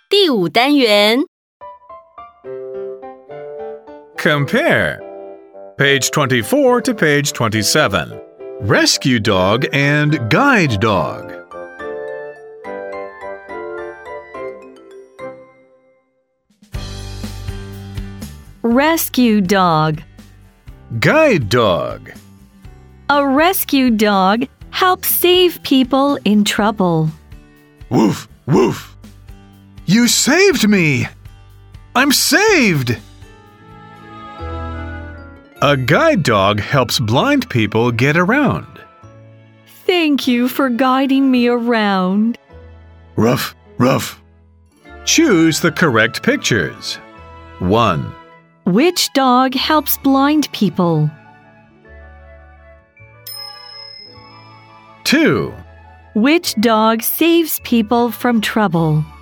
第5单元 Compare. Page 24 to page 27. Rescue dog and guide dog. Rescue dog. Guide dog. A rescue dog helps save people in trouble. Woof, woof. You saved me! I'm saved! A guide dog helps blind people get around. Thank you for guiding me around. Ruff, ruff. Choose the correct pictures. 1, Which dog helps blind people? 2, Which dog saves people from trouble?